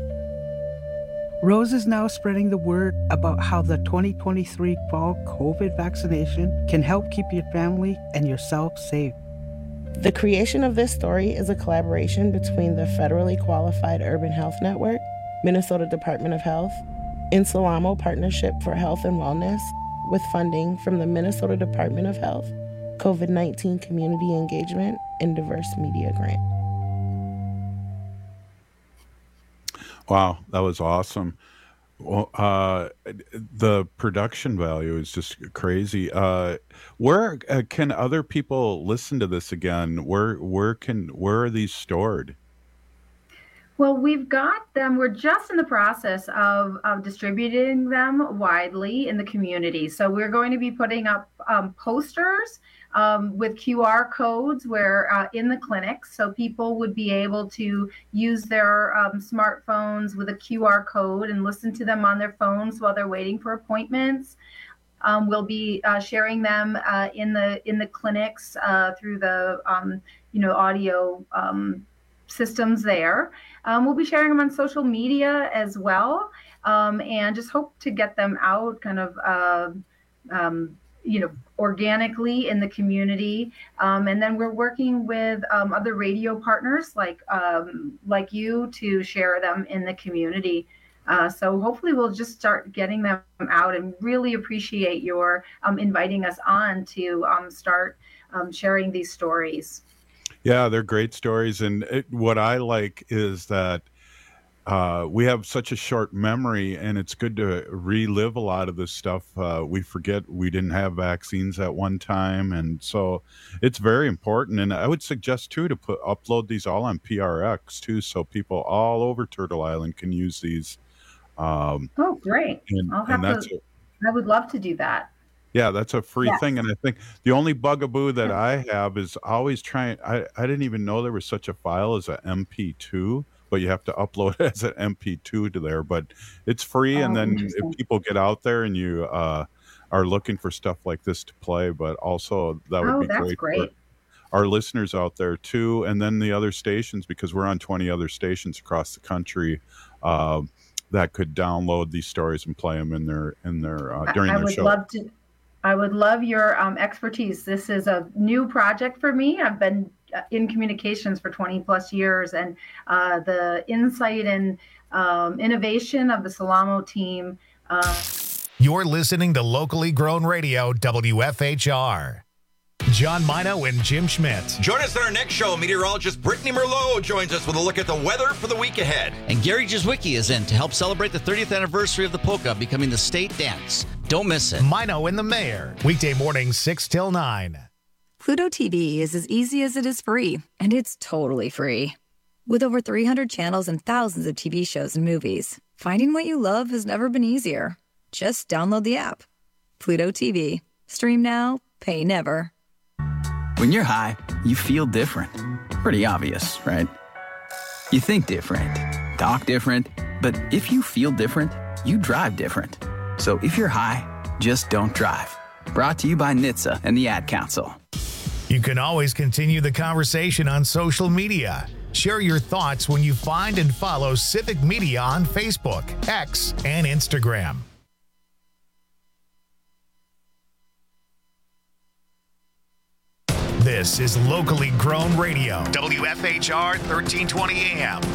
Rose is now spreading the word about how the 2023 fall COVID vaccination can help keep your family and yourself safe. The creation of this story is a collaboration between the Federally Qualified Urban Health Network, Minnesota Department of Health, Insalamo Partnership for Health and Wellness, with funding from the Minnesota Department of Health, COVID-19 Community Engagement, and Diverse Media Grant. Wow, that was awesome. Well, the production value is just crazy. Where can other people listen to this again? Where are these stored? Well, we've got them. We're just in the process of distributing them widely in the community. So we're going to be putting up posters with QR codes where in the clinics, so people would be able to use their smartphones with a QR code and listen to them on their phones while they're waiting for appointments. We'll be sharing them in the clinics through the audio systems there. We'll be sharing them on social media as well, and just hope to get them out kind of organically in the community. And then we're working with other radio partners like you to share them in the community. So hopefully we'll just start getting them out, and really appreciate your inviting us on to start sharing these stories. Yeah, they're great stories. And what I like is that we have such a short memory, and it's good to relive a lot of this stuff. We forget we didn't have vaccines at one time, and so it's very important. And I would suggest too to upload these all on PRX too, so people all over Turtle Island can use these. Oh, great! I would love to do that. Yeah, that's a free thing. And I think the only bugaboo that I have is always trying. I didn't even know there was such a file as an MP2. But you have to upload it as an MP2 to there. But it's free, and then if people get out there and you are looking for stuff like this to play, but also that would be great for our listeners out there too, and then the other stations, because we're on 20 other stations across the country that could download these stories and play them in their during their show. I would love your expertise. This is a new project for me. I've been in communications for 20 plus years, and the insight and innovation of the Salamo team. You're listening to Locally Grown Radio, WFHR. John Mino and Jim Schmidt. Join us on our next show. Meteorologist Brittany Merlot joins us with a look at the weather for the week ahead. And Gary Jazwicki is in to help celebrate the 30th anniversary of the polka becoming the state dance. Don't miss it. Mino and the Mayor. Weekday mornings 6 till 9. Pluto TV is as easy as it is free, and it's totally free. With over 300 channels and thousands of TV shows and movies, finding what you love has never been easier. Just download the app. Pluto TV. Stream now, pay never. When you're high, you feel different. Pretty obvious, right? You think different, talk different, but if you feel different, you drive different. So if you're high, just don't drive. Brought to you by NHTSA and the Ad Council. You can always continue the conversation on social media. Share your thoughts when you find and follow Civic Media on Facebook, X, and Instagram. This is Locally Grown Radio, WFHR 1320 AM.